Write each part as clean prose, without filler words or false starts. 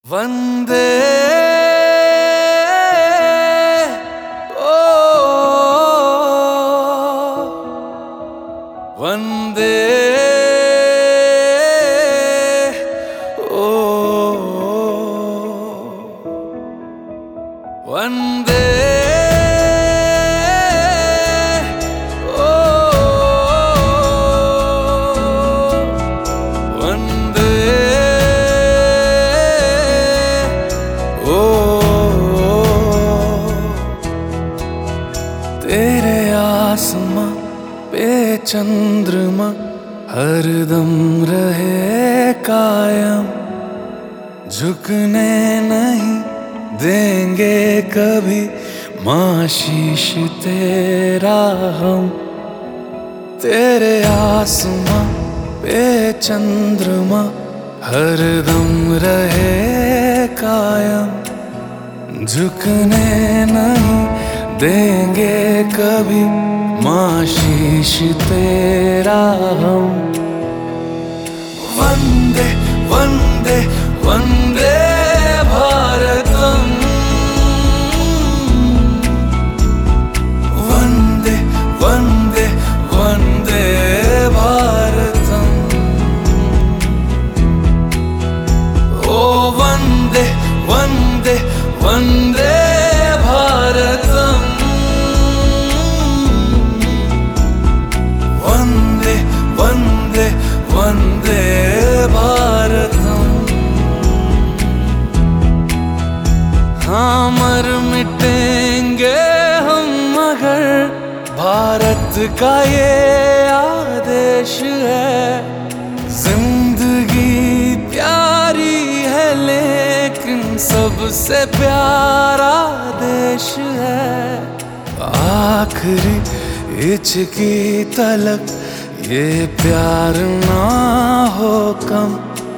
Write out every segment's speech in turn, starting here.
वंदे ओ वंदे ओ वंदे तेरे आसमां पे चंद्रमा हरदम रहे कायम, झुकने नहीं देंगे कभी माँ शीश तेरा हम। तेरे आसमां पे चंद्रमा हरदम रहे कायम, झुकने नहीं देंगे कभी माँ शीश तेरा हम। वंदे वंदे वंदे भारतम, वंदे वंदे वंदे भारतम। ओ वंदे वंदे वंदे भारतम, वंदे वंदे वंदे भारतम। हाँ मर मिटेंगे हम मगर भारत का ये आदेश है। जिंदगी प्यारी है लेकिन सबसे प्यारा देश है। आखिरी हिचकी तलक ये प्यार ना हो कम,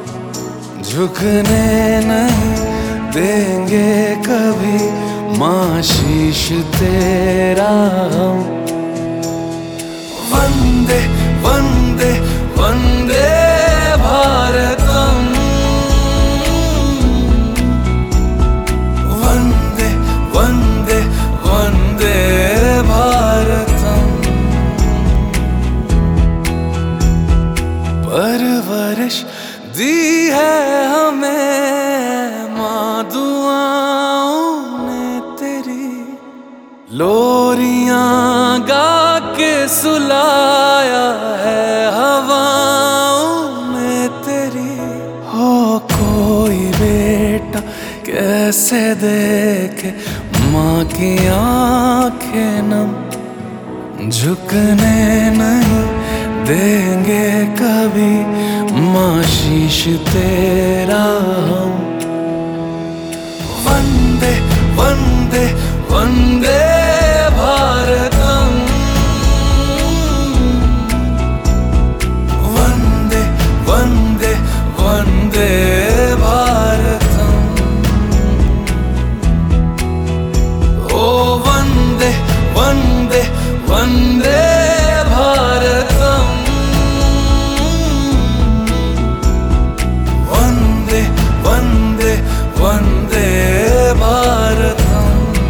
झुकने नहीं देंगे कभी माँ शीश तेरा हम। वंदे वंदे वंदे भारतम, वंदे वंदे वंदे भारतम। परवरिश दी है हमें माँ दुआओं ने तेरी, लोरियां गा के सुलाया है हवाओं में तेरी। हो कोई बेटा कैसे देखे माँ की आंखें नम, झुकने नहीं देंगे कभी माँ शीश तेरा हम। वंदे वंदे वंदे भारतम, वंदे वंदे वंदे भारतम। ओ वंदे वंदे वंदे भारतम, वंदे वंदे वंदे भारतम।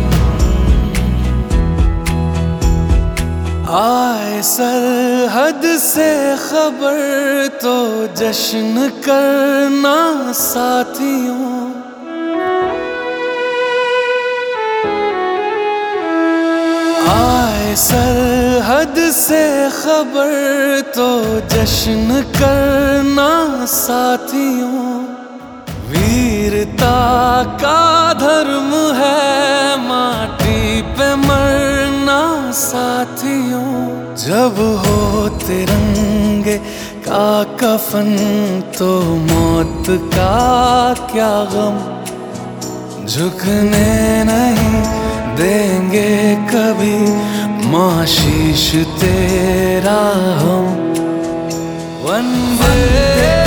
आए सरहद से खबर तो जश्न करना साथियों, आए सरहद से खबर तो जश्न करना साथियों। वीरता का धर्म है माटी पे मरना साथियों। जब हो तिरंगे का कफन तो मौत का क्या गम, झुकने नहीं देंगे कभी माँ शीश तेरा हम। वंदे